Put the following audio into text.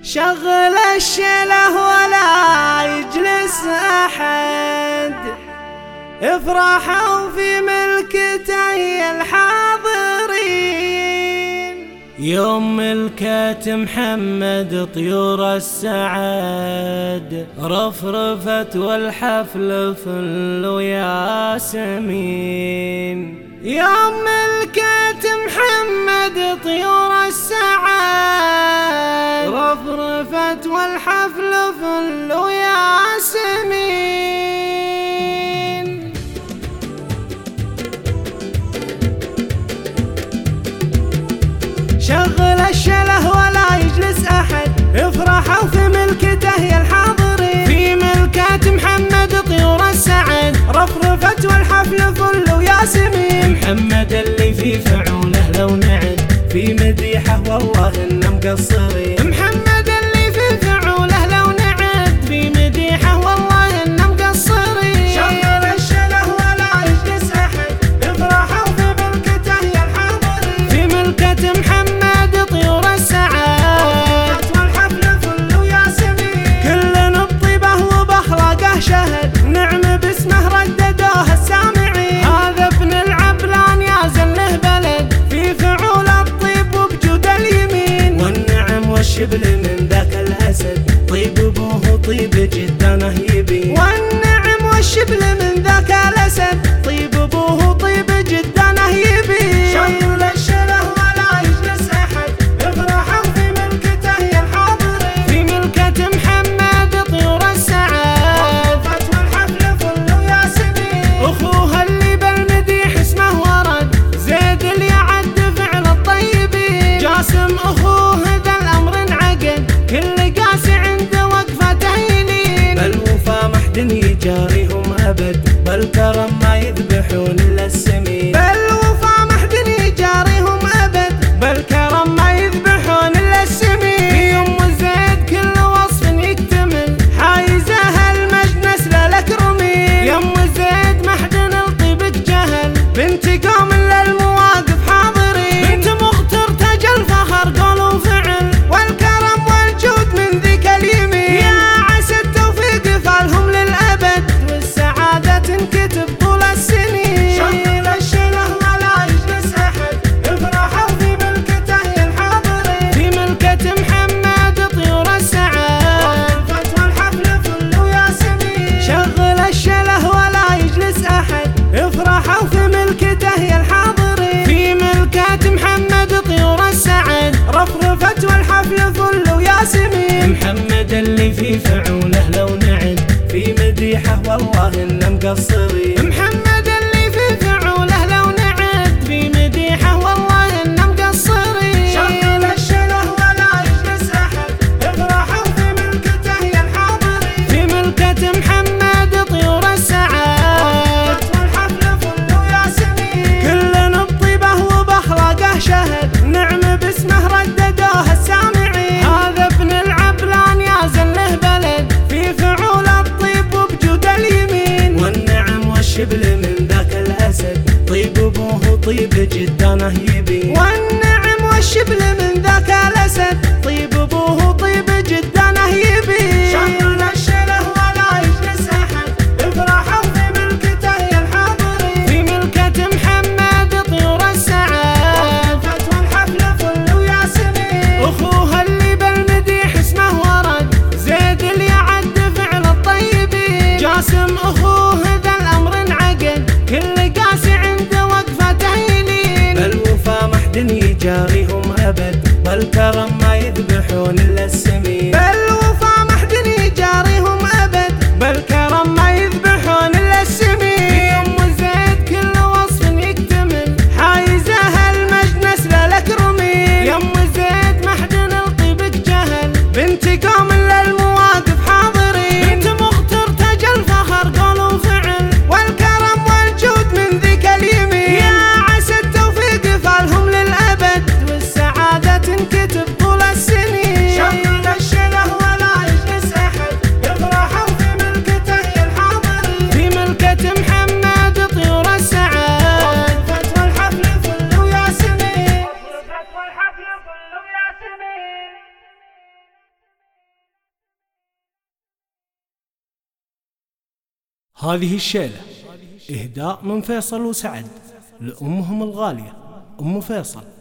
شغل الشله ولا يجلس أحد، افرحوا في ملكتي الحاضرين. يوم ملكت محمد طيور السعاد، رفرفت والحفل فل وياسمين. يوم ملكت محمد طيور السعاد، رفرفت والحفل فل وياسمين. شغل الشله ولا يجلس أحد، افرحوا في ملكته يا الحاضرين. في ملكة محمد طيور السعاد، رفرفت والحفل فل وياسمين. محمد اللي في فعوله لو نعد، في مديحه والله إنه مقصرين. محمد اللي في فعوله لو نعد، في مديحه والله إنه مقصرين. شغل الشله ولا يجلس أحد، افرحوا في ملكته يا الحاضرين. في ملكة محمد طيور السعاد، رفرفت والحفل فل وياسمين. كل بطيبه وبأخلاقه شهد، نعم باسمه رددوه السامعين. هذا ابن العبلان يا زله بلد، في فعول الطيب وبجود اليمين. والنعم والشبل من ذاك الأسد، طيب أبوه طيب جدانه يبين. والنعم والشبل من ذاك الأسد، طيب أبوه طيب جدانه يبين. شغل الشله ولا يجلس أحد، افرحوا في ملكته يا الحاضرين. في ملكة محمد طيور السعاد، رفرفت والحفل فل وياسمين. أخوها اللي بالمديح اسمه ورد، زيد اللي يعد فعل الطيبين. جاسم أخوه ذا الأمر انعقد، كل قاسي عنده وقفته يلين. بالوفا محد يجاريهم أبد، بالكرم ما يذبحون إلا السمين. بالوفا محد يجاريهم أبد، بالكرم ما يذبحون إلا السمين. في أم زيد كل وصف يكتمل، حايزها المجد نسل الأكرمين. يا أم زيد محد الطيبك جهل، بنت قوم للمواقف حاضرين. بنت مغتر تاج الفخر قول وفعل، والكرم والجود من ذيك اليمين. يا عسى التوفيق فالهم للأبد، والسعادة تنكتب طول السنين. شغل الشله ولا يجلس أحد، افرحوا في ملكته يا الحاضرين. في ملكة محمد طيور السعاد، رفرفت والحفل فل وياسمين. شغل الشله ولا يجلس أحد، افرحوا في ملكته يا الحاضرين. في ملكة محمد طيور السعاد، رفرفت والحفل فل وياسمين. محمد اللي في فعوله لو نعد، في مديحه والله إنه مقصرين. محمد اللي في فعوله لو نعد، في مديحه والله إنه مقصرين. شغل الشله ولا يجلس أحد، افرحوا في ملكته يا الحاضرين. في ملكة محمد طيور السعاد، رفرفت والحفل فل وياسمين. كل بطيبه وبأخلاقه شهد، نعم باسمه رددوه السامعين. هذا ابن العبلان يا زله بلد، في فعول الطيب وبجود اليمين. والنعم والشبل من ذاك الأسد، طيب أبوه طيب جدانه يبين. والنعم والشبل من ذاك الأسد، طيب أبوه طيب جدانه يبين. شغل الشله ولا يجلس أحد، افرحوا في ملكته يا الحاضرين. في ملكة محمد طيور السعاد، رفرفت والحفل فل وياسمين. أخوها اللي بالمديح اسمه ورد، زيد اللي يعد فعل الطيبين. جاسم أخوه ذا الأمر انعقد، كل قاسي عنده وقفته يلين. بالوفا محد يجاريهم أبد، بالكرم ما يذبحون إلا السمين. بالوفا محد يجاريهم أبد، بالكرم ما يذبحون إلا السمين. في أم زيد كل وصف يكتمل، حايزها المجد نسل الأكرمين. يا أم زيد محد الطيبك جهل، بنت قوم للمواقف حاضرين. بنت مغتر تاج الفخر قول وفعل، والكرم والجود من ذيك اليمين. يا عسى التوفيق فالهم للأبد، والسعادة تنكتب طول السنين. شغل الشله هذه الشيلة إهداء من فيصل وسعد لأمهم الغالية أم فيصل.